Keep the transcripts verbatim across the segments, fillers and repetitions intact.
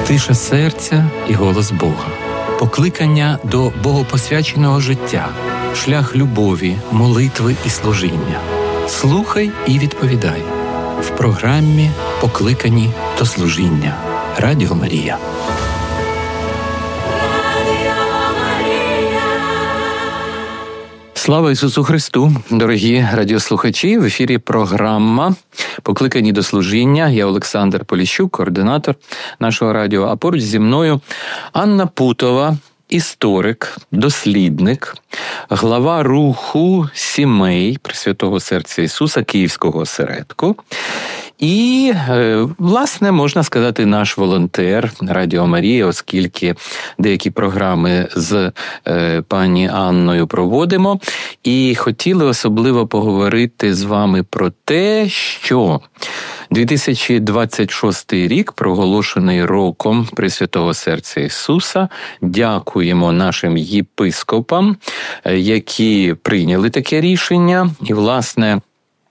Тиша серця і голос Бога. Покликання до богопосвяченого життя. Шлях любові, молитви і служіння. Слухай і відповідай. В програмі «Покликані до служіння». Радіо Марія. Слава Ісусу Христу! Дорогі радіослухачі, в ефірі програма «Покликані до служіння». Я Олександр Поліщук, координатор нашого радіо, а поруч зі мною Анна Путова, історик, дослідник, глава руху сімей Пресвятого Серця Ісуса Київського осередку. І, власне, можна сказати, наш волонтер Радіо Марія, оскільки деякі програми з е, пані Анною проводимо. І хотіли особливо поговорити з вами про те, що дві тисячі двадцять шостий рік проголошений роком Пресвятого Серця Ісуса. Дякуємо нашим єпископам, які прийняли таке рішення. І, власне,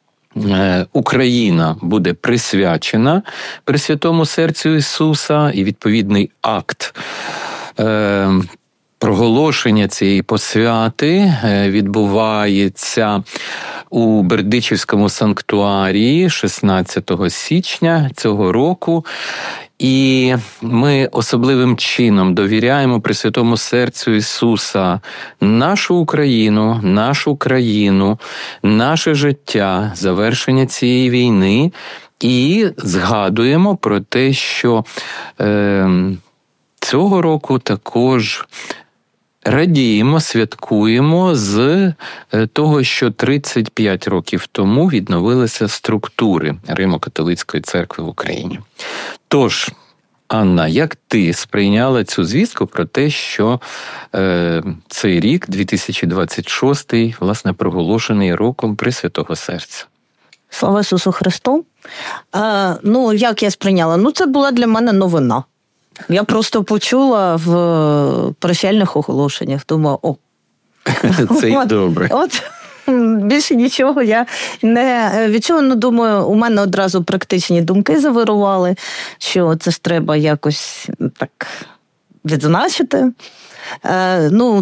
Україна буде присвячена Пресвятому Серцю Ісуса, і відповідний акт е, проголошення цієї посвяти відбувається у Бердичівському санктуарії шістнадцятого січня цього року. І ми особливим чином довіряємо Пресвятому Серцю Ісуса нашу Україну, нашу країну, наше життя, завершення цієї війни. І згадуємо про те, що е, цього року також радіємо, святкуємо з того, що тридцять п'ять років тому відновилися структури Римо-католицької церкви в Україні. Тож, Анна, як ти сприйняла цю звістку про те, що е, цей рік, дві тисячі двадцять шостий, власне, проголошений роком Пресвятого Серця? Слава Ісусу Христу! Е, ну, як я сприйняла? Ну, це була для мене новина. Я просто почула в прощальних оголошеннях, думаю, о. Це й добре. От, більше нічого я не відчула. Ну, думаю, у мене одразу практичні думки завирували, що це ж треба якось так відзначити. Е, ну,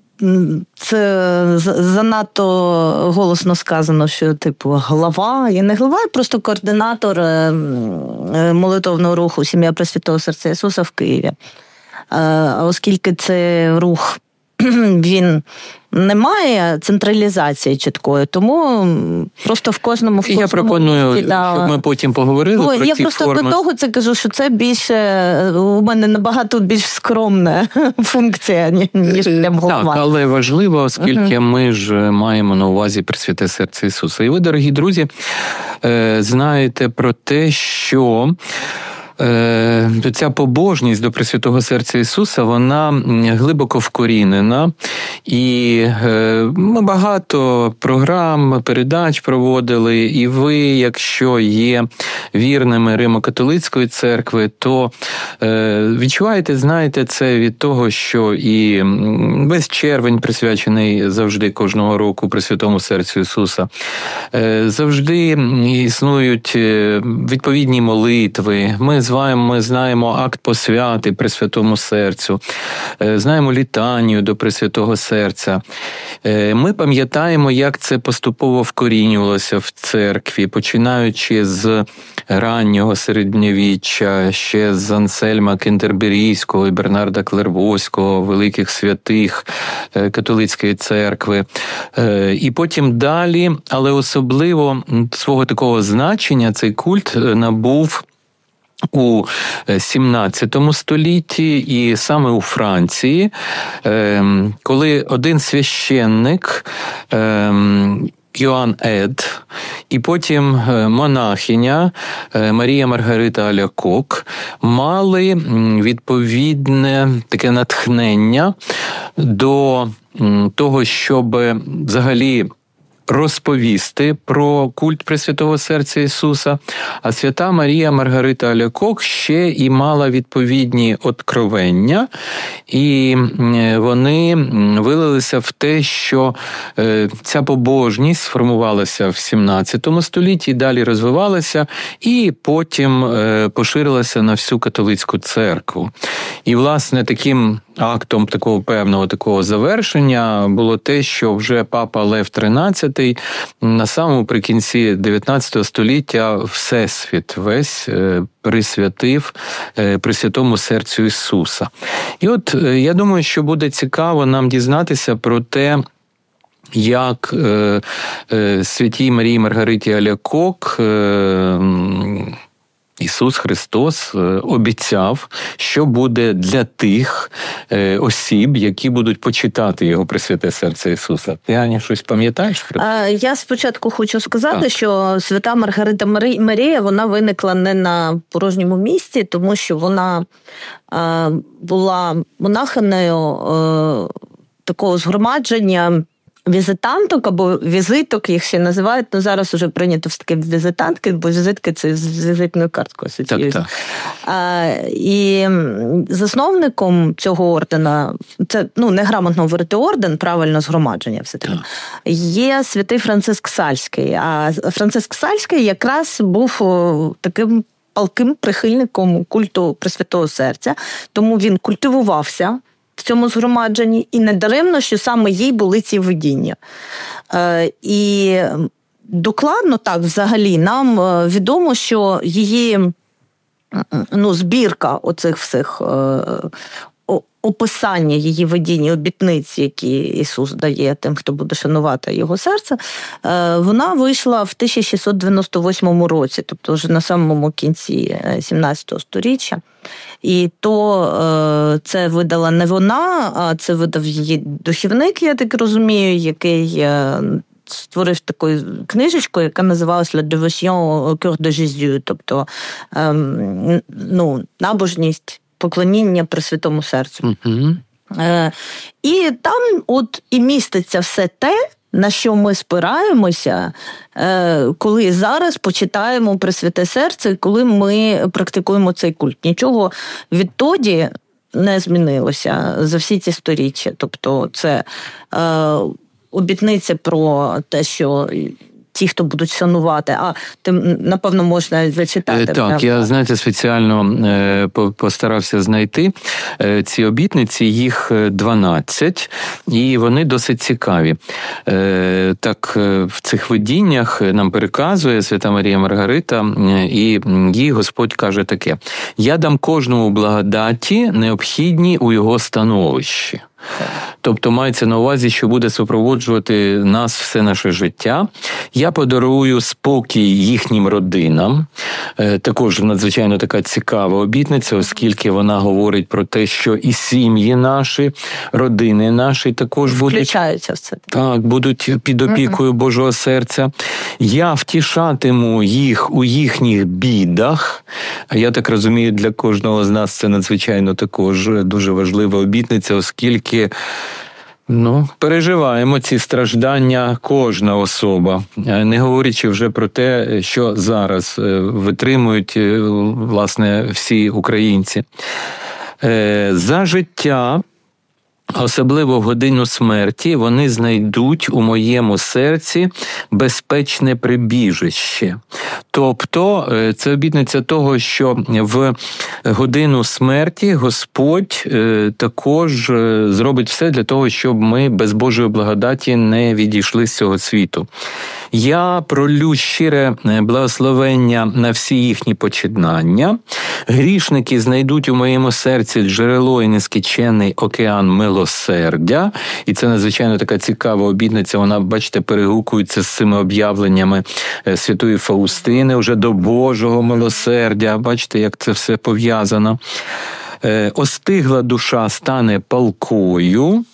це занадто голосно сказано, що, типу, глава, я не глава, я просто координатор молитовного руху «Сім'я Пресвятого Серця Ісуса» в Києві. Оскільки це рух, він не має централізації чіткої, тому просто в кожному... В кожному я пропоную, да, щоб ми потім поговорили Ой, про я ці просто форми. До того це кажу, що це більше, у мене набагато більш скромна функція, ніж прям голова. Так, але важливо, оскільки uh-huh. ми ж маємо на увазі Пресвяте Серце Ісуса. І ви, дорогі друзі, знаєте про те, що ця побожність до Пресвятого Серця Ісуса, вона глибоко вкорінена. І ми багато програм, передач проводили, і ви, якщо є вірними Римо-католицької церкви, то відчуваєте, знаєте, це від того, що і весь червень присвячений завжди кожного року Пресвятому Серцю Ісуса, завжди існують відповідні молитви. Ми з вами ми знаємо акт посвяти Пресвятому Серцю, знаємо літанію до Пресвятого Серця. Ми пам'ятаємо, як це поступово вкорінювалося в церкві, починаючи з раннього середньовіччя, ще з Ансельма Кентерберійського і Бернарда Клервоського, великих святих католицької церкви. І потім далі, але особливо свого такого значення цей культ набув у сімнадцятому столітті, і саме у Франції, коли один священник, Йоанн Ед, і потім монахиня Марія Маргарита Алякок мали відповідне таке натхнення до того, щоб взагалі розповісти про культ Пресвятого Серця Ісуса, а свята Марія Маргарита Алякок ще і мала відповідні откровення, і вони вилилися в те, що ця побожність сформувалася в сімнадцятому столітті, далі розвивалася, і потім поширилася на всю католицьку церкву. І, власне, таким актом такого певного такого завершення було те, що вже папа Лев тринадцятий на самому прикінці дев'ятнадцятого століття Всесвіт весь присвятив Пресвятому Серцю Ісуса. І от я думаю, що буде цікаво нам дізнатися про те, як е, е, святій Марії Маргариті Алякок е, Ісус Христос обіцяв, що буде для тих осіб, які будуть почитати Його Пресвяте Серце Ісуса. Ти, Аня, щось пам'ятаєш про це? Я спочатку хочу сказати, так. що свята Маргарита Марія, вона виникла не на порожньому місці, тому що вона була монахинею такого згромадження візитанток або візиток, їх ще називають, але зараз вже прийнято все таки візитантки, бо візитки – це з візитною карткою асоціюється. І засновником цього ордена, це ну, неграмотно говорити орден, правильно згромадження все-таки, є святий Франциск Сальський. А Франциск Сальський якраз був таким палким прихильником культу Пресвятого Серця, тому він культивувався в цьому згромадженні, і недаремно, що саме їй були ці видіння. Е, і докладно так взагалі нам відомо, що її ну, збірка оцих всіх е, описання її видінь, обітниць, які Ісус дає тим, хто буде шанувати Його серце, вона вийшла в тисяча шістсот дев'яносто восьмому році, тобто вже на самому кінці сімнадцятого сторіччя. І то це видала не вона, а це видав її духівник, я так розумію, який створив таку книжечку, яка називалась «La Dévotion au cœur de Jésus», тобто ну, набожність, поклоніння Пресвятому Серцю. Mm-hmm. Е, і там от і міститься все те, на що ми спираємося, е, коли зараз почитаємо Пресвяте Серце, коли ми практикуємо цей культ. Нічого відтоді не змінилося за всі ці сторіччя. Тобто це е, обітниця про те, що ті, хто будуть шанувати, а тим, напевно, можна зачитати. Так, правда? Я, знаєте, спеціально постарався знайти ці обітниці, їх дванадцять, і вони досить цікаві. Так, в цих видіннях нам переказує свята Марія Маргарита, і їй Господь каже таке: «Я дам кожному благодаті, необхідні у його становищі». Тобто мається на увазі, що буде супроводжувати нас все наше життя. Я подарую спокій їхнім родинам. Також надзвичайно така цікава обітниця, оскільки вона говорить про те, що і сім'ї наші, родини наші також будуть, включаються в це. Так, будуть під опікою mm-hmm. Божого серця. Я втішатиму їх у їхніх бідах. Я так розумію, для кожного з нас це надзвичайно також дуже важлива обітниця, оскільки Ну, переживаємо ці страждання кожна особа, не говорячи вже про те, що зараз витримують, власне, всі українці. За життя, особливо в годину смерті, вони знайдуть у моєму серці безпечне прибіжище. Тобто, це обітниця того, що в годину смерті Господь також зробить все для того, щоб ми без Божої благодаті не відійшли з цього світу. Я пролю щире благословення на всі їхні починання. Грішники знайдуть у моєму серці джерело і нескінченний океан милосердя. І це надзвичайно така цікава обітниця. Вона, бачите, перегукується з цими об'явленнями святої Фаустини вже до Божого милосердя. Бачите, як це все пов'язано. Остигла душа стане палкою,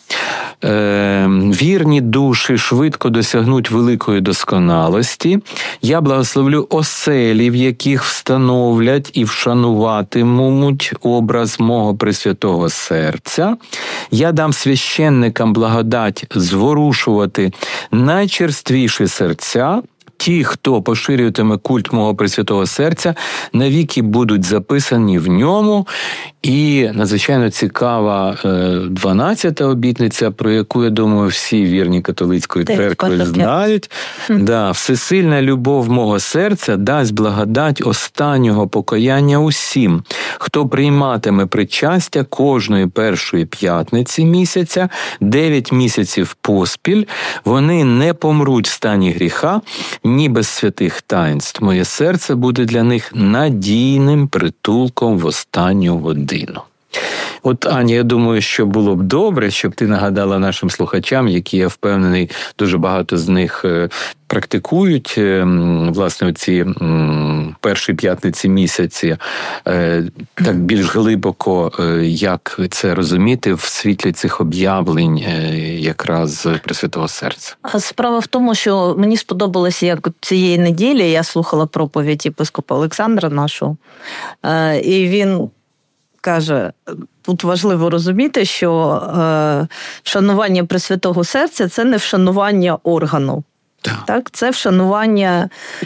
вірні душі швидко досягнуть великої досконалості. Я благословлю оселі, в яких встановлять і вшануватимуть образ мого Пресвятого Серця. Я дам священникам благодать зворушувати найчерствіші серця. Ті, хто поширюватиме культ мого Пресвятого Серця, навіки будуть записані в ньому. І надзвичайно цікава дванадцята обітниця, про яку, я думаю, всі вірні католицької церкви знають. Да, «Всесильна любов мого серця дасть благодать останнього покаяння усім, хто прийматиме причастя кожної першої п'ятниці місяця, дев'ять місяців поспіль, вони не помруть в стані гріха, ні без святих таїнств. Моє серце буде для них надійним притулком в останню годину». От, Аня, я думаю, що було б добре, щоб ти нагадала нашим слухачам, які, я впевнений, дуже багато з них практикують, власне, ці перші п'ятниці місяці, так більш глибоко, як це розуміти в світлі цих об'явлень якраз Пресвятого Серця. Справа в тому, що мені сподобалося, як цієї неділі я слухала проповідь єпископа Олександра нашого, і він каже, тут важливо розуміти, що е, вшанування Пресвятого Серця – це не вшанування органу. Так. Так? Це вшанування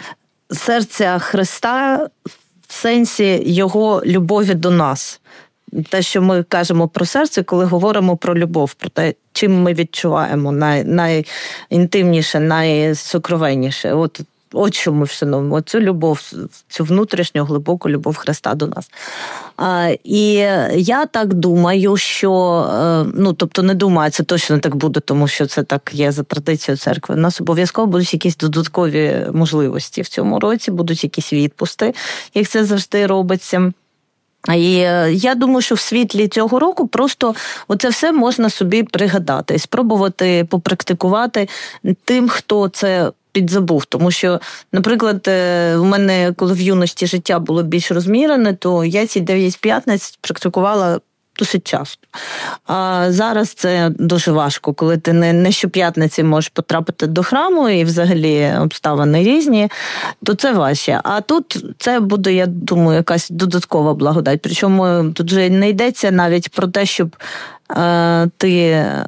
серця Христа в сенсі Його любові до нас. Те, що ми кажемо про серце, коли говоримо про любов, про те, чим ми відчуваємо най, найінтимніше, найсокровенніше. От От що ми вшановуємо, цю любов, цю внутрішню, глибоку любов Христа до нас. А, і я так думаю, що, ну, тобто не думаю, це точно так буде, тому що це так є за традицією церкви. У нас обов'язково будуть якісь додаткові можливості в цьому році, будуть якісь відпусти, як це завжди робиться. І я думаю, що в світлі цього року просто оце все можна собі пригадати, спробувати попрактикувати тим, хто це підзабув. Тому що, наприклад, у мене, коли в юності життя було більш розмірене, то я ці дев'ять п'ятниць практикувала досить часто. А зараз це дуже важко, коли ти не, не щоп'ятниці можеш потрапити до храму і взагалі обставини різні, то це важче. А тут це буде, я думаю, якась додаткова благодать. Причому тут вже не йдеться навіть про те, щоб е, ти е,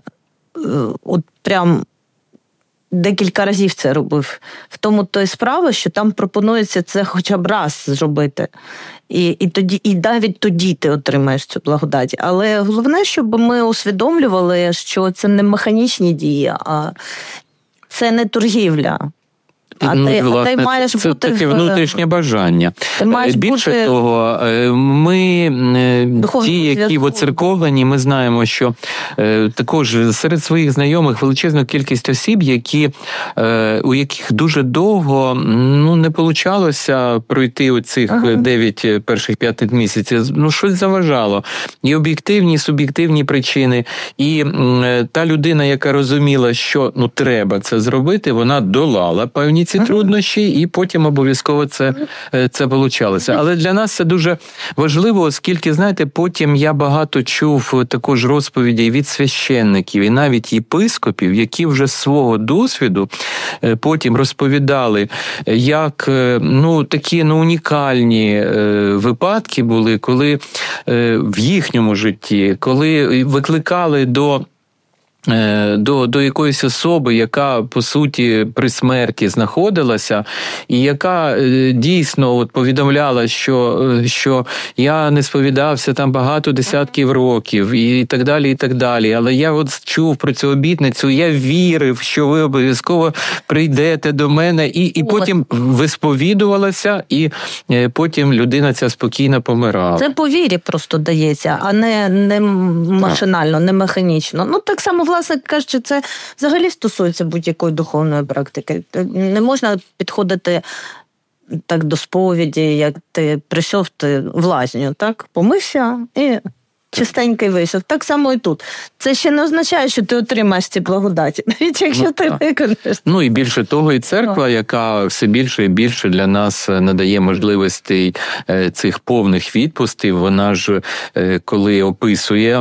от прям декілька разів це робив. В тому то й справа, що там пропонується це хоча б раз зробити. І, і, тоді, і навіть тоді ти отримаєш цю благодать. Але головне, щоб ми усвідомлювали, що це не механічні дії, а це не торгівля. А ну, ти, власне, а ти маєш це бути таке внутрішнє бажання. Ти маєш Більше бути... того, ми, Духовно ті, які воцерковлені, ми знаємо, що також серед своїх знайомих величезна кількість осіб, які, у яких дуже довго ну, не получалося пройти оцих ага. дев'ять перших п'ятих місяців. Ну, щось заважало. І об'єктивні, і суб'єктивні причини. І та людина, яка розуміла, що ну, треба це зробити, вона долала певні ці труднощі, і потім обов'язково це, це получалося. Але для нас це дуже важливо, оскільки, знаєте, потім я багато чув також розповідей від священників і навіть єпископів, які вже з свого досвіду потім розповідали, як ну, такі ну, унікальні випадки були, коли в їхньому житті, коли викликали до До, до якоїсь особи, яка, по суті, при смерті знаходилася, і яка дійсно от повідомляла, що, що я не сповідався там багато десятків років, і так далі, і так далі. Але я от чув про цю обітницю, я вірив, що ви обов'язково прийдете до мене, і, і потім висповідувалася, і потім людина ця спокійно помирала. Це по вірі просто дається, а не, не машинально, не механічно. Ну, так само, власне кажучи, це взагалі стосується будь-якої духовної практики. Не можна підходити так до сповіді, як ти прийшов ти в лазню, так? Помився і чистенький вийшов. Так само і тут. Це ще не означає, що ти отримаєш ці благодаті, навіть якщо ну, ти виконаєш. Ну і більше того, і церква, яка все більше і більше для нас надає можливостей цих повних відпустів, вона ж, коли описує,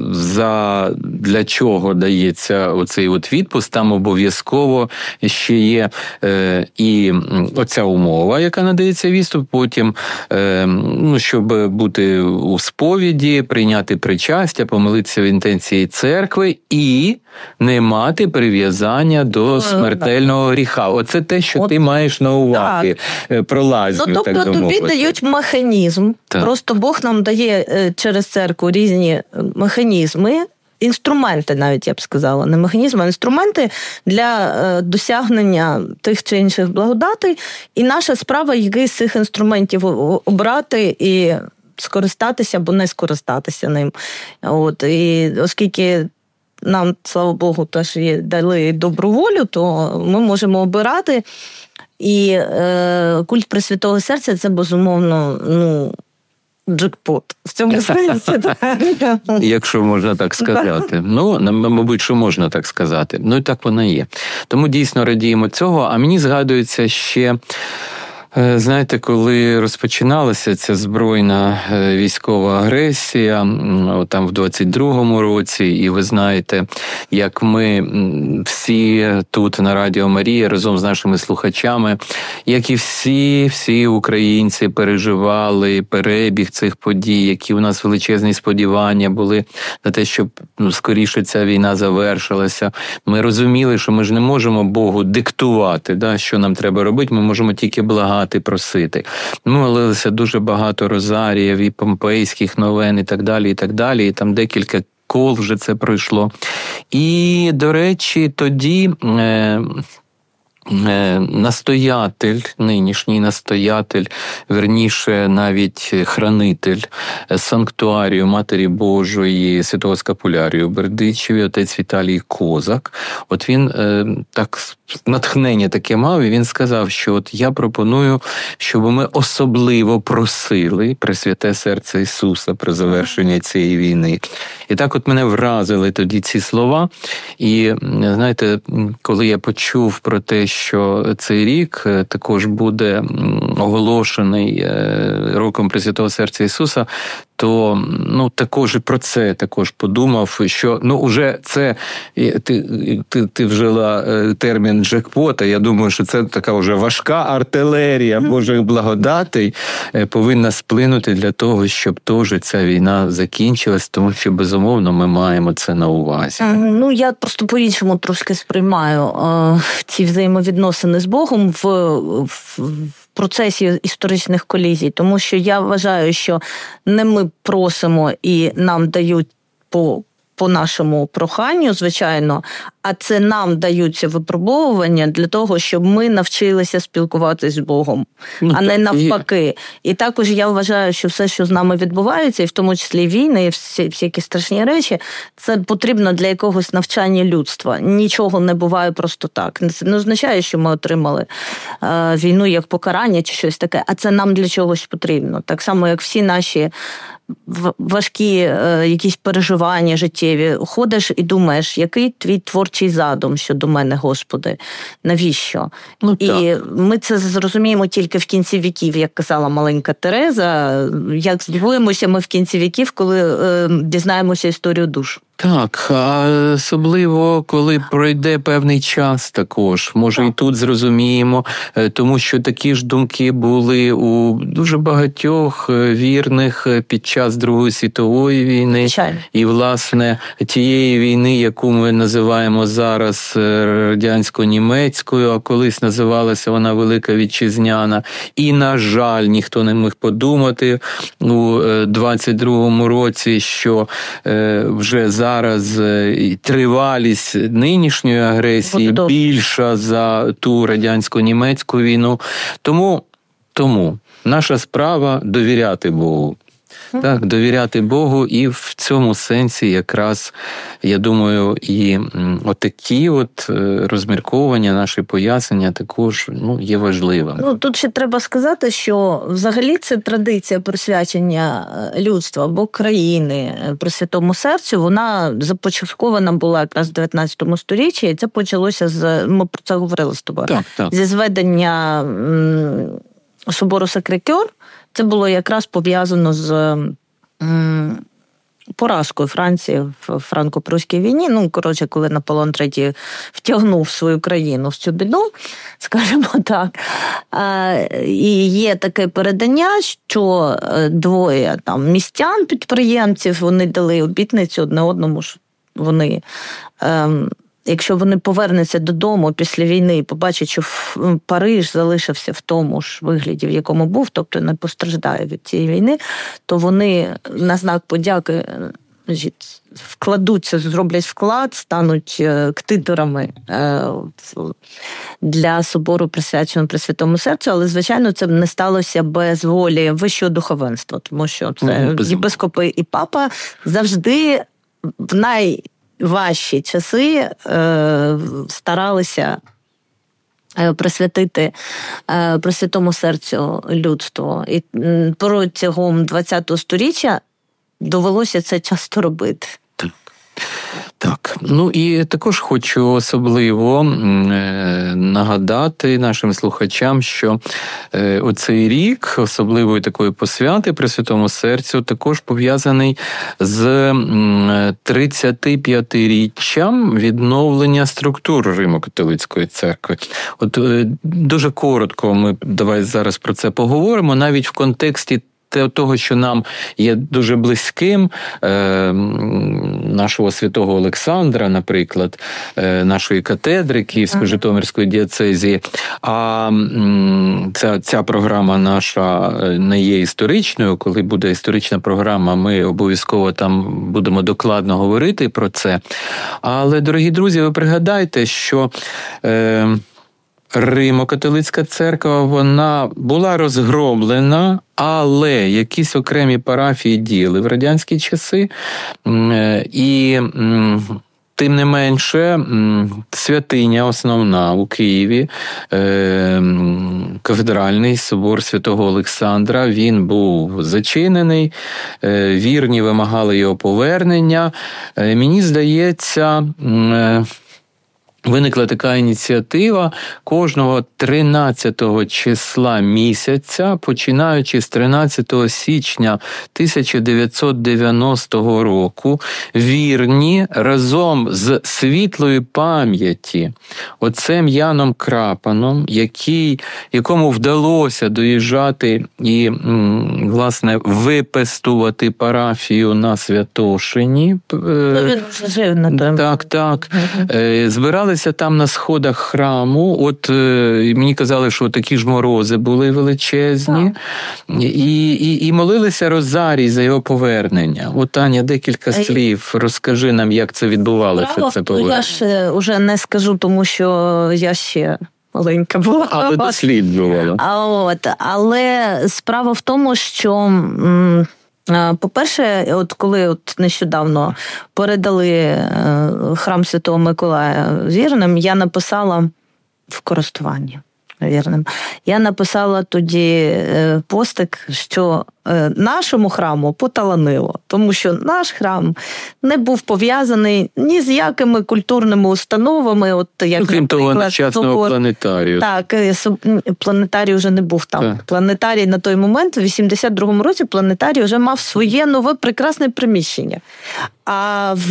за для чого дається оцей от відпуск, там обов'язково ще є і оця умова, яка надається відпуск, потім, ну, щоб бути у сповіді, прийняти причастя, помолитися в інтенції церкви і не мати прив'язання до смертельного гріха. Оце те, що От, ти маєш на увазі, про лазню, ну, тобто, так би мовити. Тобі дають механізм. Так. Просто Бог нам дає через церкву різні механізми, інструменти навіть, я б сказала, не механізми, а інструменти для досягнення тих чи інших благодатей. І наша справа який з цих інструментів обрати і скористатися або не скористатися ним. От, і оскільки нам, слава Богу, теж дали добру волю, то ми можемо обирати. І е, культ Пресвятого Серця – це, безумовно, ну, джекпот. В цьому сенсі. Якщо можна так сказати. Ну, мабуть, що можна так сказати. Ну, і так воно є. Тому дійсно радіємо цього. А мені згадується ще... Знаєте, коли розпочиналася ця збройна військова агресія, там в двадцять другому році, і ви знаєте, як ми всі тут на Радіо Марія разом з нашими слухачами, як і всі, всі українці переживали перебіг цих подій, які у нас величезні сподівання були на те, щоб ну, скоріше ця війна завершилася. Ми розуміли, що ми ж не можемо Богу диктувати, да, що нам треба робити, ми можемо тільки благати, просити. Ми молилися дуже багато розаріїв і помпейських новин і так далі, і так далі. І там декілька кол вже це пройшло. І, до речі, тоді... Е- настоятель, нинішній настоятель, верніше навіть хранитель санктуарію Матері Божої Святого Скапулярію Бердичеві, отець Віталій Козак. От він так натхнення таке мав, і він сказав, що от я пропоную, щоб ми особливо просили Пресвяте Серце Ісуса про завершення цієї війни. І так от мене вразили тоді ці слова. І, знаєте, коли я почув про те, що цей рік також буде оголошений роком Пресвятого Серця Ісуса, то ну також і про це також подумав, що ну уже це ти, ти, ти вжила термін джекпота. Я думаю, що це така вже важка артилерія Божих благодатей повинна сплинути для того, щоб теж ця війна закінчилась, тому що безумовно ми маємо це на увазі. Ну я просто по-іншому трошки сприймаю е, ці взаємовідносини з Богом в, в процесі історичних колізій, тому що я вважаю, що не ми просимо і нам дають по, по нашому проханню, звичайно, а це нам даються випробовування для того, щоб ми навчилися спілкуватися з Богом, ну, а не навпаки. І... і також я вважаю, що все, що з нами відбувається, і в тому числі війни, і всі, всякі страшні речі, це потрібно для якогось навчання людства. Нічого не буває просто так. Це не означає, що ми отримали е, війну як покарання чи щось таке, а це нам для чогось потрібно. Так само, як всі наші важкі е, якісь переживання життєві. Ходиш і думаєш, який твій творчий задум щодо мене, Господи, навіщо? Ну, і ми це зрозуміємо тільки в кінці віків, як казала маленька Тереза, як здивуємося ми в кінці віків, коли е, дізнаємося історію душ. Так, а особливо, коли пройде певний час також. Може, і тут зрозуміємо, тому що такі ж думки були у дуже багатьох вірних під час Другої світової війни. Звичайно. І, власне, тієї війни, яку ми називаємо зараз радянсько-німецькою, а колись називалася вона Велика Вітчизняна. І, на жаль, ніхто не міг подумати у двадцять другому році, що вже зараз Зараз тривалість нинішньої агресії Буде більша за ту радянсько-німецьку війну. Тому, тому наша справа довіряти Богу. Так, довіряти Богу, і в цьому сенсі якраз, я думаю, і отакі от розмірковування, наші пояснення також, ну, є важливими. Ну, тут ще треба сказати, що взагалі це традиція присвячення людства або країни Пресвятому Серцю, вона започаткована була якраз в дев'ятнадцятому сторіччі, і це почалося з, ми про це говорили з тобою, так, так. зі зведення собору Сакре-Кьор. Це було якраз пов'язано з м, поразкою Франції в франко-прусській війні. Ну, коротше, коли Наполеон третій втягнув свою країну в цю біду, скажімо так. А, і є таке передання, що двоє там містян, підприємців, вони дали обітницю одне одному, що вони... Ем, Якщо вони повернуться додому після війни і побачать, що Париж залишився в тому ж вигляді, в якому був, тобто не постраждає від цієї війни, то вони на знак подяки вкладуться, зроблять вклад, стануть ктиторами для собору, присвяченого Пресвятому Серцю, але, звичайно, це не сталося без волі вищого духовенства, тому що це єпископи і папа завжди в най важчі часи е, старалися присвятити е, Пресвятому Серцю людство. І протягом ХХ сторіччя довелося це часто робити. Так. Так, ну і також хочу особливо нагадати нашим слухачам, що оцей рік особливої такої посвяти Пресвятому Серцю також пов'язаний з тридцятип'ятиріччям відновлення структур Римо-католицької церкви. От дуже коротко ми давай зараз про це поговоримо, навіть в контексті того, що нам є дуже близьким, е, нашого святого Олександра, наприклад, е, нашої катедри Київсько-Житомирської дієцезії, а м, ця, ця програма наша не є історичною. Коли буде історична програма, ми обов'язково там будемо докладно говорити про це. Але, дорогі друзі, ви пригадайте, що е, Римо-католицька церква, вона була розгромлена, але якісь окремі парафії діяли в радянські часи, і тим не менше святиня основна у Києві, кафедральний собор Святого Олександра, він був зачинений, вірні вимагали його повернення. Мені здається, виникла така ініціатива кожного тринадцятого числа місяця, починаючи з тринадцятого січня тисяча дев'ятсот дев'яностого року, вірні разом з світлої пам'яті отцем Яном Крапаном, який, якому вдалося доїжджати і, власне, випестувати парафію на Святошині. Він вже жив на тому. Так, так. Збирали там на сходах храму, от е, мені казали, що такі ж морози були величезні, і, і, і молилися розарій за його повернення. От, Таня, декілька слів, розкажи нам, як це відбувалося, Право, це повернення. Я ж вже не скажу, тому що я ще маленька була. Але досліджувала. А от, але справа в тому, що... М- По-перше, от коли от нещодавно передали храм Святого Миколая вірним, я написала в користуванні вірним, я написала тоді постик, що нашому храму поталанило, тому що наш храм не був пов'язаний ні з якими культурними установами. От, як, ну, крім того, нещасного собор... планетарію. Так, планетарій вже не був там. Так. Планетарій на той момент, у вісімдесят другому році, планетарій вже мав своє нове прекрасне приміщення. А в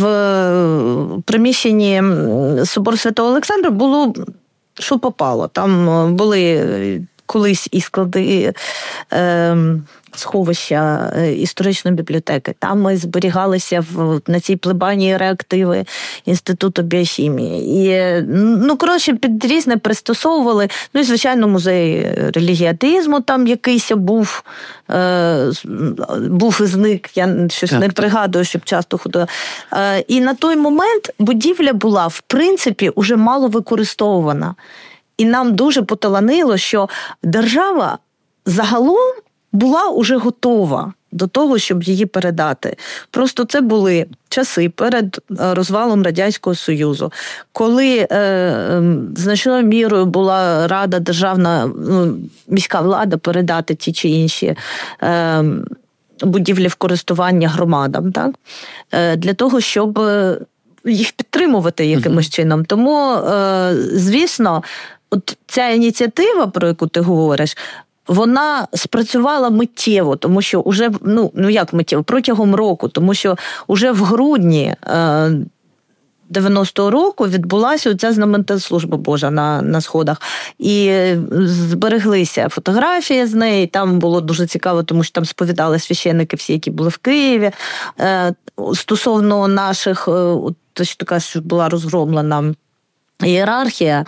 приміщенні собору Святого Олександра було, що попало. Там були колись і склади, е, сховища історичної бібліотеки. Там ми зберігалися в, на цій плебанії реактиви Інституту біохімії. І, ну, коротше, під різне пристосовували. Ну, і, звичайно, музей релігії атеїзму там якийсь був, е, був і зник, я щось так, не пригадую, щоб часто ходила. Е, і на той момент будівля була, в принципі, уже мало використовувана. І нам дуже поталанило, що держава загалом була уже готова. до того, щоб її передати. Просто це були часи перед розвалом Радянського Союзу, коли е, значною мірою була рада державна, ну, міська влада передати ті чи інші е, будівлі в користування громадам, так? Е, для того, щоб їх підтримувати якимось чином. Тому, е, звісно, от ця ініціатива, про яку ти говориш, вона спрацювала миттєво, тому що уже, ну, ну як миттєво, протягом року, тому що уже в грудні е, дев'яностого року відбулася оця знаменита служба Божа на, на сходах. І збереглися фотографії з неї, там було дуже цікаво, тому що там сповідали священники всі, які були в Києві. Е, стосовно наших, те, що така, що була розгромлена ієрархія,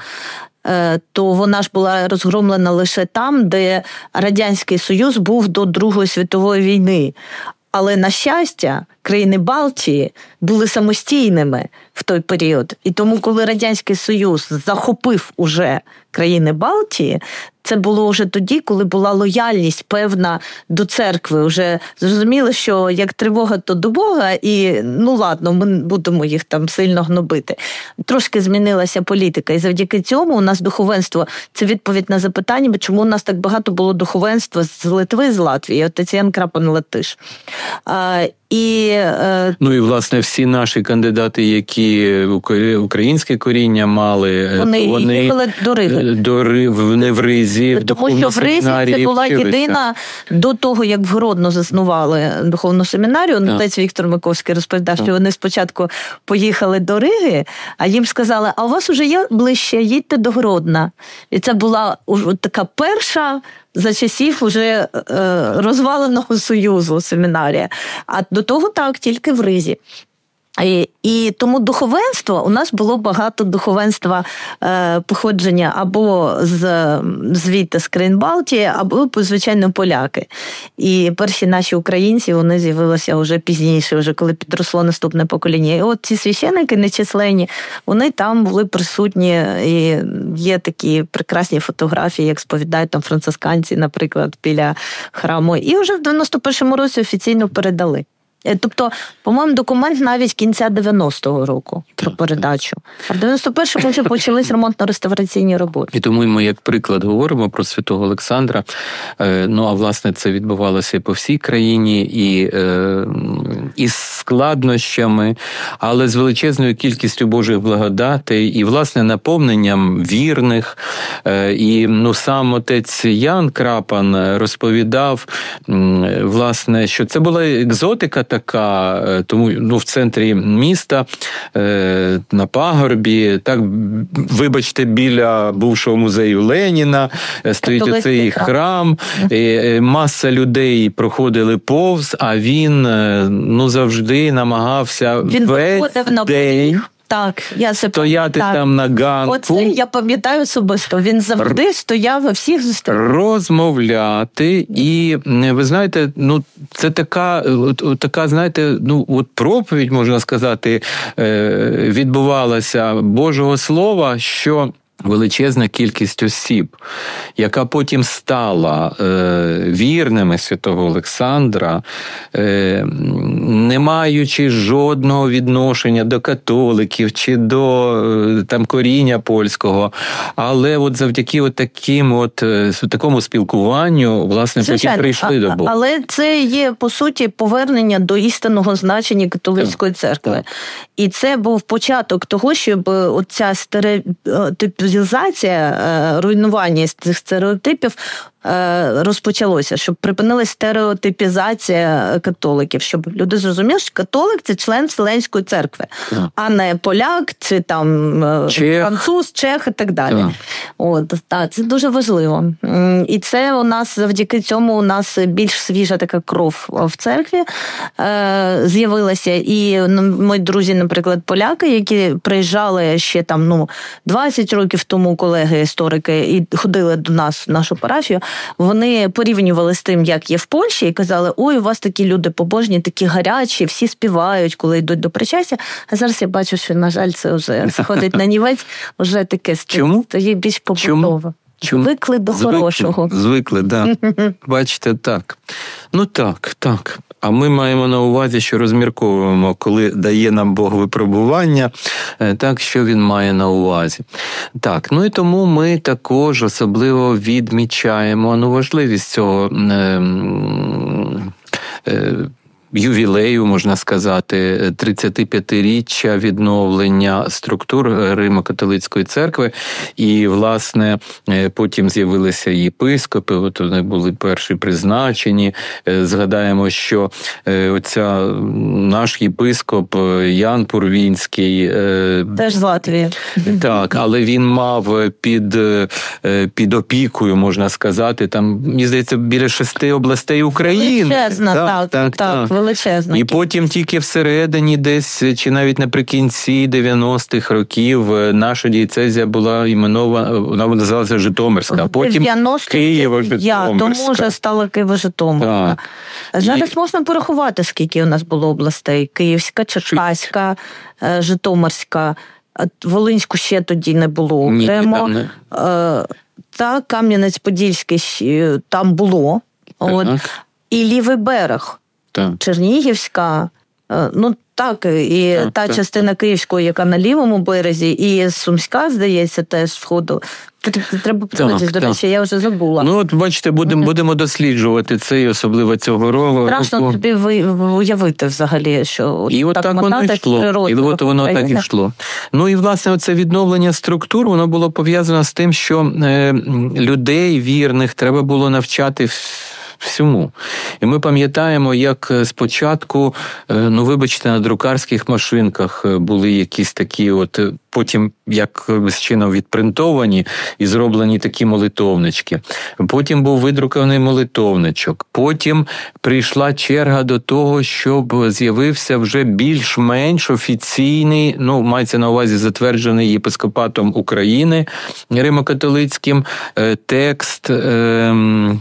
то вона ж була розгромлена лише там, де Радянський Союз був до Другої світової війни. Але, на щастя, країни Балтії були самостійними в той період. І тому, коли Радянський Союз захопив уже країни Балтії, це було вже тоді, коли була лояльність певна до церкви. Уже зрозуміло, що як тривога, то до Бога, і ну ладно, ми будемо їх там сильно гнобити. Трошки змінилася політика, і завдяки цьому у нас духовенство, це відповідь на запитання, чому у нас так багато було духовенства з Литви, з Латвії, от Тетян Крапан-Латиш. А, і, е... Ну і, власне, всі наші кандидати, які українське коріння мали, вони, вони їхали до Риги. До Риги, не в Ризі, в Тому що в Ризі це була вчилися. єдина, до того, як в Гродно заснували духовну семінарію, отець Віктор Миковський розповідав, так. що вони спочатку поїхали до Риги, а їм сказали, а у вас уже є ближче, їдьте до Гродна. І це була така перша за часів уже е, розваленого Союзу семінарія. А до того так, тільки в Ризі. І, і тому духовенство, у нас було багато духовенства е, походження або з, звідти, з країн Балтії, або, звичайно, поляки. І перші наші українці, вони з'явилися вже пізніше, вже коли підросло наступне покоління. І от ці священники нечисленні, вони там були присутні, і є такі прекрасні фотографії, як сповідають там францисканці, наприклад, біля храму. І вже в дев'яносто першому році офіційно передали. Тобто, по-моєму, документ навіть кінця дев'яностого року про передачу. А в дев'яносто першому вже почались ремонтно-реставраційні роботи. І тому ми, як приклад, говоримо про святого Олександра. Ну, а власне, це відбувалося і по всій країні, і, і з складнощами, але з величезною кількістю Божих благодатей, і, власне, наповненням вірних. І, ну, сам отець Ян Крапан розповідав, власне, що це була екзотика така, тому, ну, в центрі міста, на пагорбі, так, вибачте, біля бувшого музею Леніна, стоїть оцей храм, і маса людей проходили повз, а він, ну, завжди намагався він весь день Так, я це стояти так. там на ганку. Оце я пам'ятаю особисто. Він завжди стояв у всіх зустрічах. Розмовляти. І, ви знаєте, ну, це така, така, знаєте, ну, от проповідь, можна сказати, відбувалася Божого Слова, що величезна кількість осіб, яка потім стала е, вірними святого Олександра, е, не маючи жодного відношення до католиків чи до е, там коріння польського, але от завдяки от таким от, е, такому спілкуванню, власне, Звичайно, потім прийшли а, до Бога. Але це є, по суті, повернення до істинного значення католицької так, церкви. Так. І це був початок того, щоб оця стереотипізація, руйнування цих стереотипів розпочалося, щоб припинилась стереотипізація католиків, щоб люди зрозуміли, що католик – це член Вселенської церкви, так. а не поляк, чи там чех. француз, чех і так далі. Так. От, так, це дуже важливо. І це у нас, завдяки цьому, у нас більш свіжа така кров в церкві е, з'явилася. І ну, мої друзі, наприклад, поляки, які приїжджали ще там, ну, двадцять років тому, колеги-історики, і ходили до нас в нашу парафію, вони порівнювали з тим, як є в Польщі, і казали, ой, у вас такі люди побожні, такі гарячі, всі співають, коли йдуть до причастя. А зараз я бачу, що, на жаль, це вже сходить на нівець, вже таке стоїть більш побутово. Чому? Звикли до звикли, хорошого. Звикли, так. Да. Бачите, так. Ну так, так. А ми маємо на увазі, що розмірковуємо, коли дає нам Бог випробування, так, що він має на увазі. Так, ну і тому ми також особливо відмічаємо ну, важливість цього е, е, ювілею, можна сказати, тридцятип'ятиріччя відновлення структур Римо-католицької церкви. І, власне, потім з'явилися єпископи, от вони були перші призначені. Згадаємо, що оця наш єпископ Ян Пурвінський... Теж з Латвії. Так, але він мав під, під опікою, можна сказати, там, мені здається, біля шести областей України. Величезна, так, так, так. так. Величезна. І потім тільки всередині десь, чи навіть наприкінці дев'яностих років наша дієцезія була іменована, вона називалася Житомирська, а потім Києво-Житомирська. Я, тому вже стала Києво-Житомирська. Зараз і... можна порахувати, скільки у нас було областей. Київська, Черкаська, Житомирська, Волинську ще тоді не було окремо. Не... Та Кам'янець-Подільський там було. От. І лівий берег. Так. Чернігівська, ну так, і так, та так. частина Київської, яка на лівому березі, і Сумська, здається, теж сходу. Треба подивитися, до речі, я вже забула. Ну, от, бачите, будемо, будемо досліджувати це, і особливо цього року. Страшно собі уявити взагалі, що і от так, так воно йшло. І от воно так і йшло. Ну, і, власне, оце відновлення структур, воно було пов'язано з тим, що е, людей вірних треба було навчати всьому. І ми пам'ятаємо, як спочатку, ну, вибачте, на друкарських машинках були якісь такі от, потім як чином відпринтовані і зроблені такі молитовнички. Потім був видруканий молитовничок. Потім прийшла черга до того, щоб з'явився вже більш-менш офіційний, ну, мається на увазі затверджений єпископатом України Римо-католицьким текст е,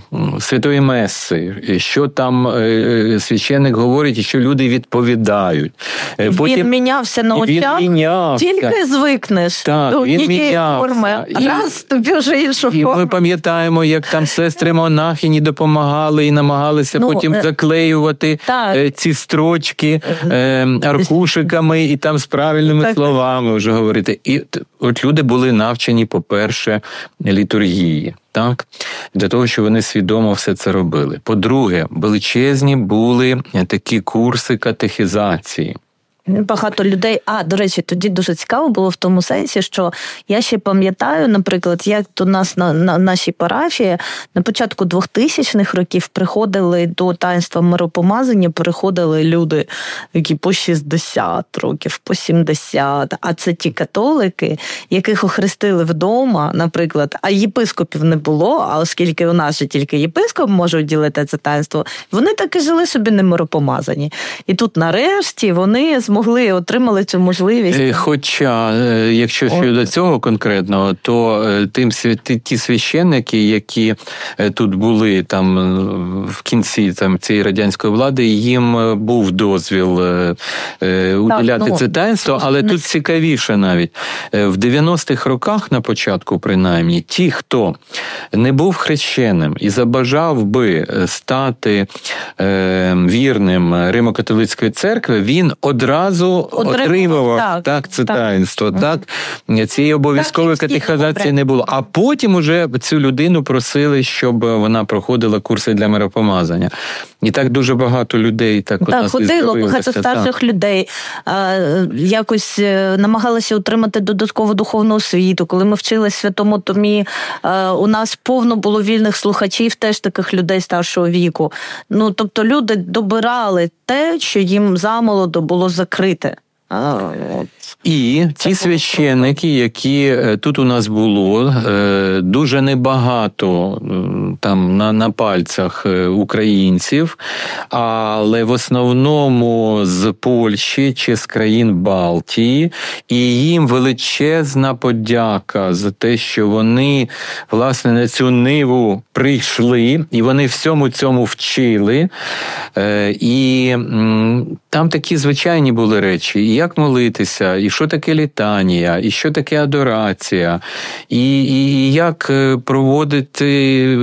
Святої Меси, що там е, священник говорить і що люди відповідають. Потім, він мінявся на очах, тільки звикнеш так, до однієї форми. Раз, тобі вже іншу форму. І ми пам'ятаємо, як там сестри-монахині допомагали і намагалися ну, потім заклеювати так. ці строчки е, аркушиками і там з правильними так. словами вже говорити. І от люди були навчені, по-перше, літургії. Так? Для того, щоб вони свідомо все це робили. По-друге, величезні були такі курси катехізації. Багато людей, а, до речі, тоді дуже цікаво було в тому сенсі, що я ще пам'ятаю, наприклад, як до нас на, на нашій парафії на початку двохтисячних років приходили до таїнства миропомазання, приходили люди, які по шістдесят років, по сімдесят, а це ті католики, яких охрестили вдома, наприклад, а єпископів не було, а оскільки у нас же тільки єпископ може уділити це таїнство, вони так і жили собі не миропомазані. І тут нарешті вони змогли могли, отримали цю можливість. Хоча, якщо щодо цього конкретного, то тим, ті священники, які тут були там в кінці там, цієї радянської влади, їм був дозвіл уділяти так, ну, це таїнство, але не... тут цікавіше навіть. В дев'яностих роках, на початку принаймні, ті, хто не був хрещеним і забажав би стати е, вірним Римо-католицької церкви, він одразу отримував так, так, це так. таїнство. Так. Цієї обов'язкової катехізації не було. А потім уже цю людину просили, щоб вона проходила курси для миропомазання. І так дуже багато людей так, так у нас ходило, багато старших так. людей якось намагалися отримати додаткову духовну освіту. Коли ми вчились в Святому Томі, у нас повно було вільних слухачів, теж таких людей старшого віку. Ну, тобто люди добирали те, що їм замолоду було закрите. А, і ті священники, які тут у нас було, дуже небагато там на, на пальцях українців, але в основному з Польщі чи з країн Балтії, і їм величезна подяка за те, що вони, власне, на цю ниву прийшли, і вони всьому цьому вчили, і там такі звичайні були речі. як молитися, і що таке літанія, і що таке адорація, і, і як проводити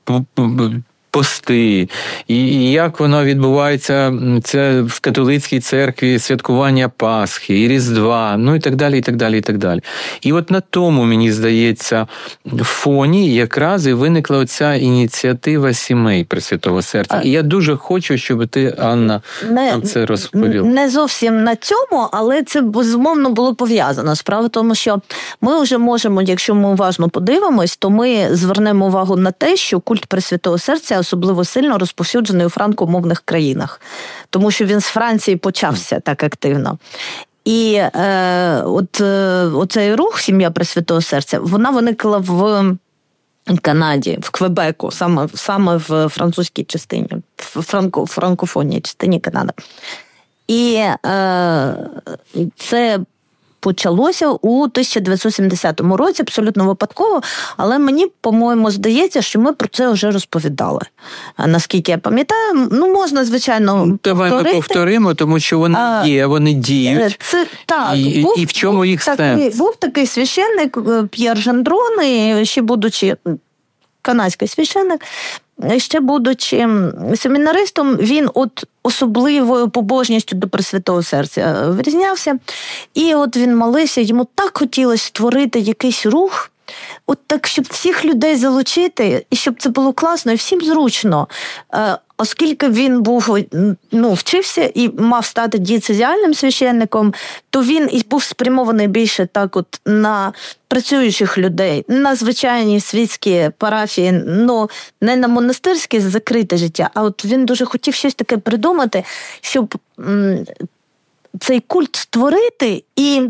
пости, і як воно відбувається це в католицькій церкві, святкування Пасхи, і Різдва, ну і так далі, і так далі, і так далі. І от на тому, мені здається, фоні якраз і виникла оця ініціатива сімей Пресвятого Серця. І я дуже хочу, щоб ти, Анна, не, нам це розповіла. Не зовсім на цьому, але це, безумовно, було пов'язано. Справа в тому, що ми вже можемо, якщо ми уважно подивимось, то ми звернемо увагу на те, що культ Пресвятого Серця особливо сильно розповсюджений у франкомовних країнах, тому що він з Франції почався так активно. І е, от е, оцей рух «Сім'я Пресвятого Серця», вона виникла в Канаді, в Квебеку, саме, саме в французькій частині, в франко, франкофонній частині Канади. І е, це почалося у тисяча дев'ятсот сімдесятому році, абсолютно випадково, але мені, по-моєму, здається, що ми про це вже розповідали. А наскільки я пам'ятаю, ну, можна, звичайно, давай повторити. Ми повторимо, тому що вони а, є, вони діють. Це, так, і, був, і в чому їх сенс? Був такий священник П'єр Жандрон, і ще будучи канадський священник, ще будучи семінаристом, він от особливою побожністю до Пресвятого Серця вирізнявся. І от він молився, йому так хотілося створити якийсь рух, от так, щоб всіх людей залучити, і щоб це було класно і всім зручно. Оскільки він був, ну, вчився і мав стати дієцезіальним священником, то він і був спрямований більше так от на працюючих людей, на звичайні світські парафії, ну, не на монастирське закрите життя, а от він дуже хотів щось таке придумати, щоб м, цей культ створити і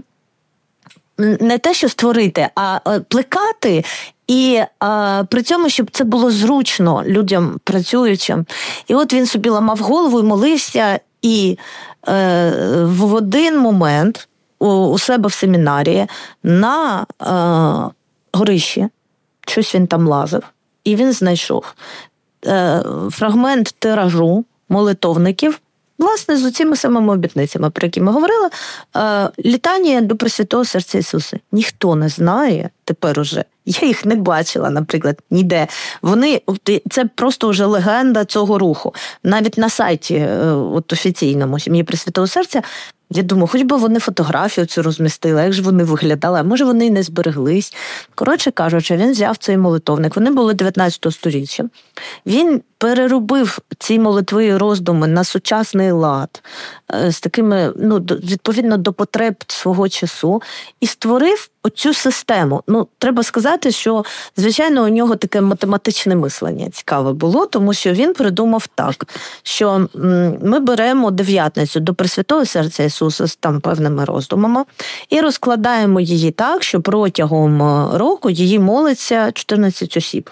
не те, що створити, а плекати, і а, при цьому, щоб це було зручно людям працюючим. І от він собі ламав голову і молився, і е, в один момент у, у себе в семінарії на е, горищі, щось він там лазив, і він знайшов е, фрагмент тиражу молитовників, власне, з цими самими обітницями, про які ми говорили, е, літання до Пресвятого Серця Ісуса. Ніхто не знає тепер уже. Я їх не бачила, наприклад, ніде. Вони, це просто вже легенда цього руху. Навіть на сайті е, от офіційному «Сім'ї Пресвятого Серця», я думаю, хоч би вони фотографію цю розмістили, як ж вони виглядали, а може вони і не збереглись. Коротше кажучи, він взяв цей молитовник. Вони були дев'ятнадцятого сторіччя. Він переробив ці молитви і роздуми на сучасний лад, з такими, ну, відповідно до потреб свого часу, і створив оцю систему. Ну, треба сказати, що, звичайно, у нього таке математичне мислення цікаве було, тому що він придумав так, що ми беремо дев'ятницю до Пресвятого Серця Ісуса з там певними роздумами і розкладаємо її так, що протягом року її молиться чотирнадцять осіб.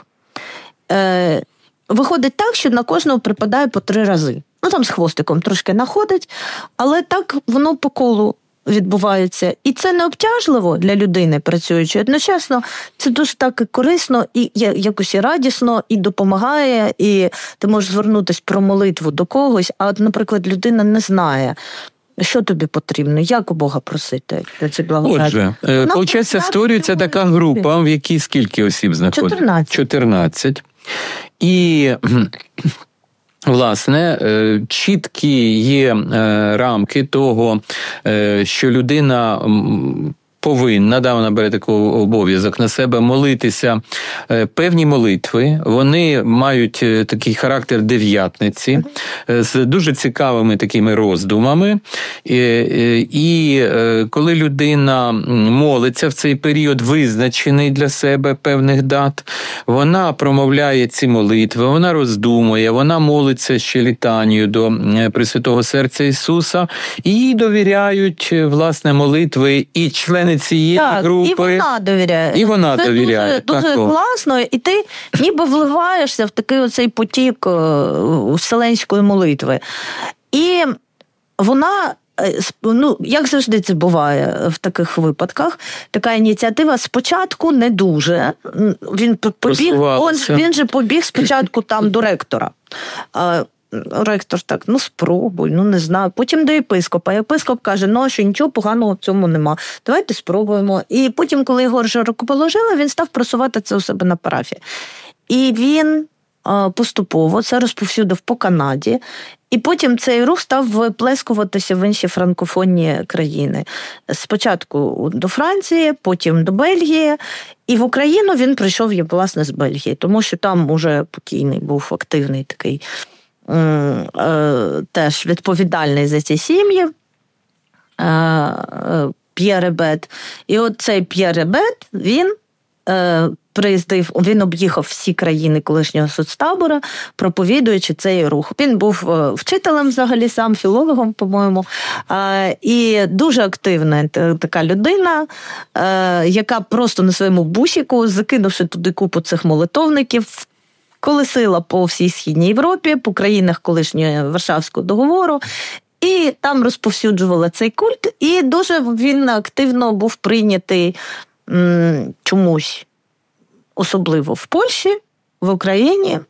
Е, виходить так, що на кожного припадає по три рази. Ну, там з хвостиком трошки находить, але так воно по колу відбувається. І це не обтяжливо для людини працюючої. Одночасно це дуже так і корисно, і якось і радісно, і допомагає, і ти можеш звернутися про молитву до когось, а от, наприклад, людина не знає, що тобі потрібно, як у Бога просити. Це Отже, виходить, створюється така група, в якій скільки осіб знаходиться? чотирнадцять. чотирнадцять. І... Власне, чіткі є рамки того, що людина повинна, да, вона бере такий обов'язок на себе, молитися певні молитви. Вони мають такий характер дев'ятниці, з дуже цікавими такими роздумами. І, і коли людина молиться в цей період, визначений для себе певних дат, вона промовляє ці молитви, вона роздумує, вона молиться ще літанію до Пресвятого Серця Ісуса, і їй довіряють, власне, молитви і члени цієї так, групи. І вона довіряє. І вона Це довіряє. Дуже, дуже класно, і ти ніби вливаєшся в такий оцей потік вселенської молитви. І вона, ну, як завжди це буває в таких випадках, така ініціатива спочатку не дуже. Він побіг, он, він же побіг спочатку там до ректора. ректор так, ну спробуй, ну не знаю. Потім до єпископа. Єпископ каже, ну що нічого поганого в цьому нема. Давайте спробуємо. І потім, коли його вже рукоположили, він став просувати це у себе на парафії. І він поступово це розповсюдив по Канаді. І потім цей рух став виплескуватися в інші франкофонні країни. Спочатку до Франції, потім до Бельгії. І в Україну він прийшов, власне, з Бельгії, тому що там уже покійний був активний такий, теж відповідальний за ці сім'ї, П'єр Ребет. І от цей П'єр Ребет, він приїздив, він об'їхав всі країни колишнього соцтабора, проповідуючи цей рух. Він був вчителем взагалі, сам філологом, по-моєму, і дуже активна така людина, яка просто на своєму бусіку, закинувши туди купу цих молитовників, колесила по всій Східній Європі, по країнах колишнього Варшавського договору, і там розповсюджувала цей культ, і дуже він активно був прийнятий м, чомусь, особливо в Польщі, в Україні,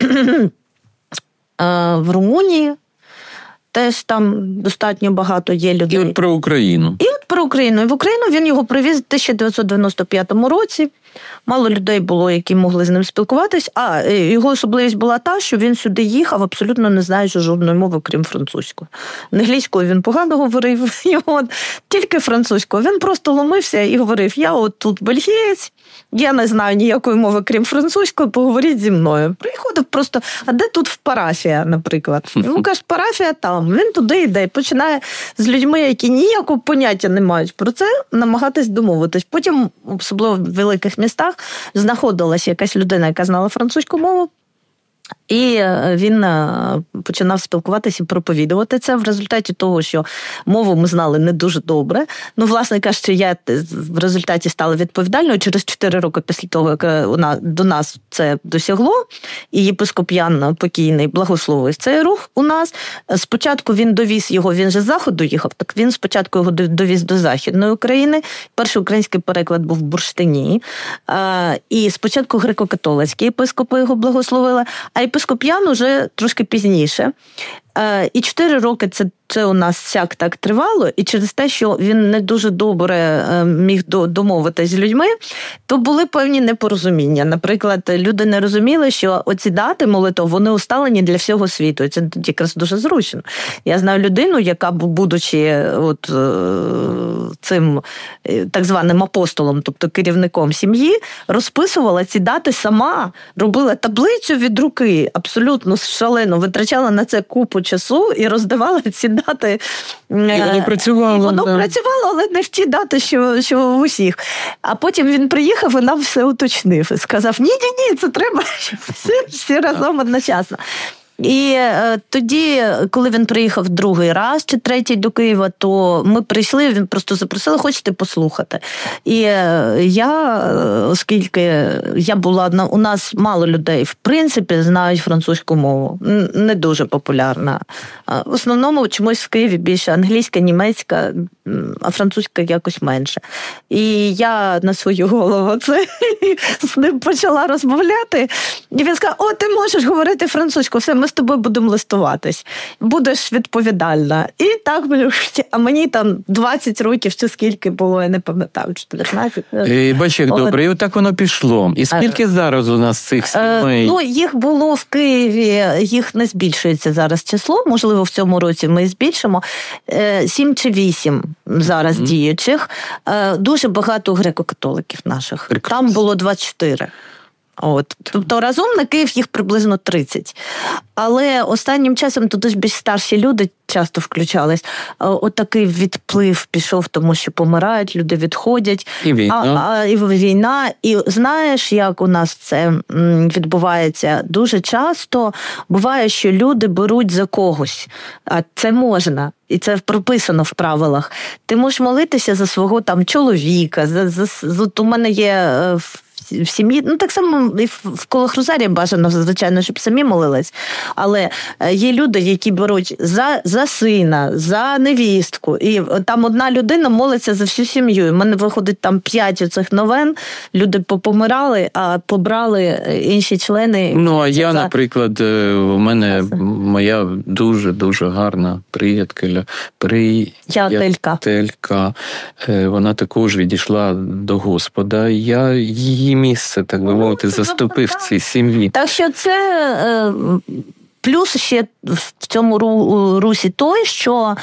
в Румунії. Теж там достатньо багато є людей. І от про Україну. І от про Україну. І в Україну він його привіз у тисяча дев'ятсот дев'яносто п'ятому році. Мало людей було, які могли з ним спілкуватись. А його особливість була та, що він сюди їхав, абсолютно не знаючи жодної мови, крім французької. Англійською він погано говорив, і от, тільки французькою. Він просто ломився і говорив, я от тут бельгієць, я не знаю ніякої мови, крім французької, поговоріть зі мною. Приходив просто, а де тут парафія, наприклад? Йому кажуть, парафія там. Він туди йде і починає з людьми, які ніякого поняття не мають про це, намагатись домовитись. Потім, особливо в великих містах, знаходилася якась людина, яка знала французьку мову, і він починав спілкуватися і проповідувати це в результаті того, що мову ми знали не дуже добре. Ну, власне кажучи, я в результаті стала відповідальною. Через чотири роки після того, як до нас це досягло, і єпископ Ян покійний благословив цей рух у нас. Спочатку він довіз його, він же з Заходу їхав, так він спочатку його довіз до Західної України. Перший український переклад був в Бурштині. І спочатку греко-католицькі єпископи його благословили, а єпископ Ян уже трошки пізніше. І чотири роки це, це у нас сяк так тривало, і через те, що він не дуже добре міг домовитися з людьми, то були певні непорозуміння. Наприклад, люди не розуміли, що оці дати молитов, вони усталені для всього світу. І це якраз дуже зручно. Я знаю людину, яка, будучи от, цим так званим апостолом, тобто керівником сім'ї, розписувала ці дати сама, робила таблицю від руки, абсолютно шалено, витрачала на це купу часу і роздавала ці дати. І воно працювало. І воно да. працювало, але не в ті дати, що, що в усіх. А потім він приїхав і нам все уточнив. І сказав, ні-ні-ні, це треба всі, всі разом одночасно. І е, тоді, коли він приїхав другий раз чи третій до Києва, то ми прийшли, він просто запросили, хочете послухати. І е, я, оскільки я була, у нас мало людей, в принципі, знають французьку мову, не дуже популярна. В основному чомусь в Києві більше англійська, німецька, а французька якось менше. І я на свою голову це з ним почала розмовляти. І він сказав, о, ти можеш говорити французькою, все, ми з тобою будемо листуватись. Будеш відповідальна. І так, а мені там двадцять років, чи скільки було, я не пам'ятаю, чотирнадцять. І бач, як добре, і отак воно пішло. І скільки зараз у нас цих сімей? Ну, їх було в Києві, їх не збільшується зараз число, можливо, в цьому році ми збільшимо. Сім чи вісім зараз mm. діючих. Дуже багато греко-католиків наших. Прекрасно. Там було двадцять чотири. От. Тобто разом на Київ їх приблизно тридцять. Але останнім часом туди ж більш старші люди часто включались. Отакий відплив пішов, тому що помирають, люди відходять. І війна. А, а, і війна. І знаєш, як у нас це відбувається? Дуже часто буває, що люди беруть за когось. А це можна. І це прописано в правилах. Ти можеш молитися за свого там чоловіка. За, за, за, у мене є в в сім'ї. Ну, так само і в колах розарія бажано, звичайно, щоб самі молились. Але є люди, які беруть за, за сина, за невістку. І там одна людина молиться за всю сім'ю. У мене виходить там п'ять оцих новин. Люди попомирали, а побрали інші члени. Ну, а я, за... наприклад, у мене моя дуже-дуже гарна приятелька, приятелька. Вона також відійшла до Господа. Я її місце, так би мовити, заступив в цій сім'ї. Так що це плюс ще в цьому русі той, що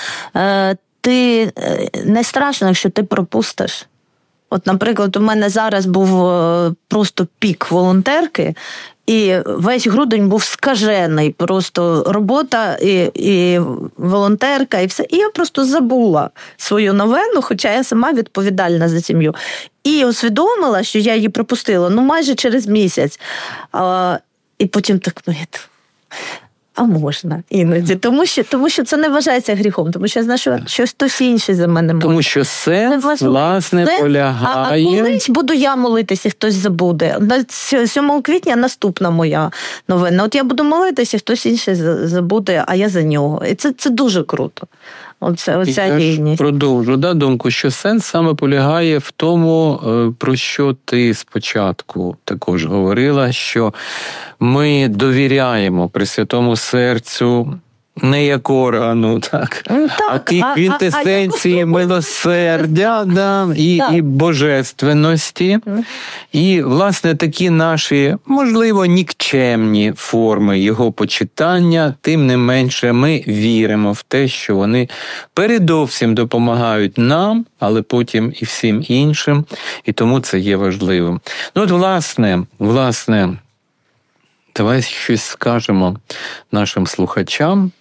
ти не страшно, якщо ти пропустиш. От, наприклад, у мене зараз був просто пік волонтерки, і весь грудень був скажений, просто робота і, і волонтерка, і все. І я просто забула свою новину, хоча я сама відповідальна за сім'ю. І усвідомила, що я її пропустила, ну, майже через місяць. А, і потім так, ну, я... А можна іноді, тому що, тому що це не вважається гріхом, тому що я знаю, що щось хтось інший за мене може. Тому що сенс, власне, це, полягає... А, а колись буду я молитися, хтось забуде. На сьомого квітня наступна моя новина. От я буду молитися, хтось інший забуде, а я за нього. І це, це дуже круто. Оце, оця я гідність. Продовжу да, думку, що сенс саме полягає в тому, про що ти спочатку також говорила, що ми довіряємо Пресвятому Серцю не як органу, так, так а ті квінтесенції милосердя, да, і, і божественності. І, власне, такі наші, можливо, нікчемні форми його почитання, тим не менше ми віримо в те, що вони передовсім допомагають нам, але потім і всім іншим, і тому це є важливим. Ну, от, власне, власне, давай щось скажемо нашим слухачам.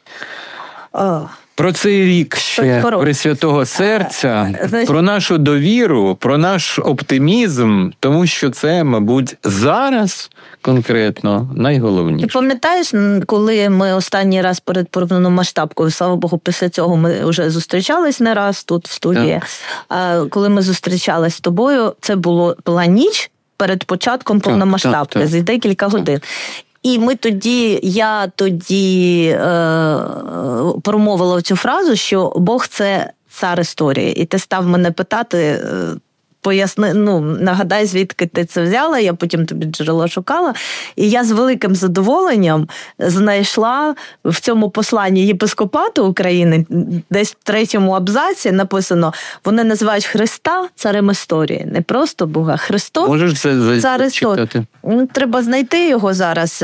О. Про цей рік ще Пресвятого Серця, Значить... про нашу довіру, про наш оптимізм, тому що це, мабуть, зараз конкретно найголовніше. Ти пам'ятаєш, коли ми останній раз перед повномасштабкою, слава Богу, після цього ми вже зустрічались не раз тут в студії, так. Коли ми зустрічались з тобою, це було, була ніч перед початком повномасштабки, за декілька годин. І ми тоді, я тоді е, промовила цю фразу, що Бог – це цар історії. І ти став мене питати, е, поясни, ну, нагадай, звідки ти це взяла, я потім тобі джерело шукала. І я з великим задоволенням знайшла в цьому посланні єпископату України, десь в третьому абзаці написано, вони називають Христа царем історії. Не просто Бога, Христос Можеш це цар історії. Треба знайти його зараз.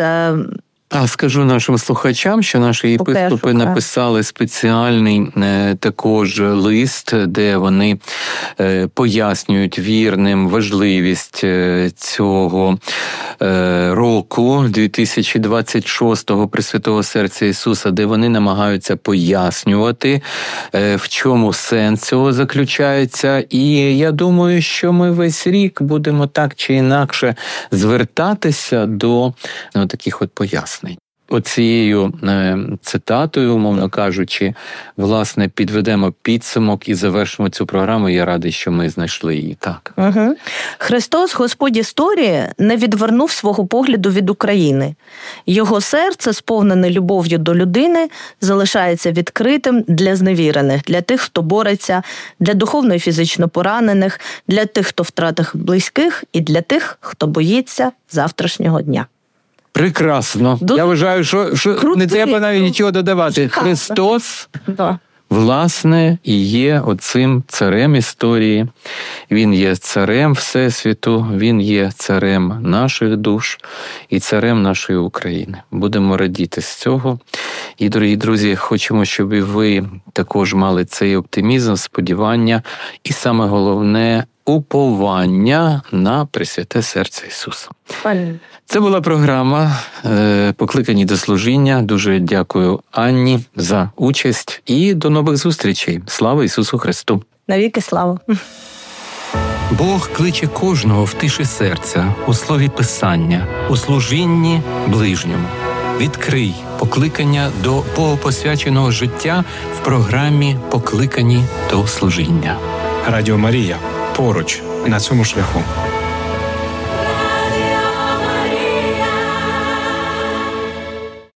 А скажу нашим слухачам, що наші єпископи написали спеціальний е, також лист, де вони е, пояснюють вірним важливість е, цього е, року дві тисячі двадцять шостого Пресвятого Серця Ісуса, де вони намагаються пояснювати, е, в чому сенс цього заключається. І я думаю, що ми весь рік будемо так чи інакше звертатися до ну, таких от пояснень. Оцією е, цитатою, умовно кажучи, власне, підведемо підсумок і завершимо цю програму. Я радий, що ми знайшли її. Так. Угу. Христос, Господь історії, не відвернув свого погляду від України. Його серце, сповнене любов'ю до людини, залишається відкритим для зневірених, для тих, хто бореться, для духовно і фізично поранених, для тих, хто втратив близьких, і для тих, хто боїться завтрашнього дня. Прекрасно. Дуже Я вважаю, що, що не треба навіть нічого додавати. Шикарно. Христос, да. власне, і є оцим царем історії. Він є царем Всесвіту, він є царем наших душ і царем нашої України. Будемо радіти з цього. І, дорогі друзі, хочемо, щоб і ви також мали цей оптимізм, сподівання і, саме головне, уповання на Пресвяте Серце Ісуса. Пані. Це була програма «Покликані до служіння». Дуже дякую Анні за участь і до нових зустрічей. Слава Ісусу Христу! Навіки слава! Бог кличе кожного в тиші серця, у слові Писання, у служінні ближньому. Відкрий покликання до богопосвяченого життя в програмі «Покликані до служіння». Радіо Марія. Поруч на цьому шляху.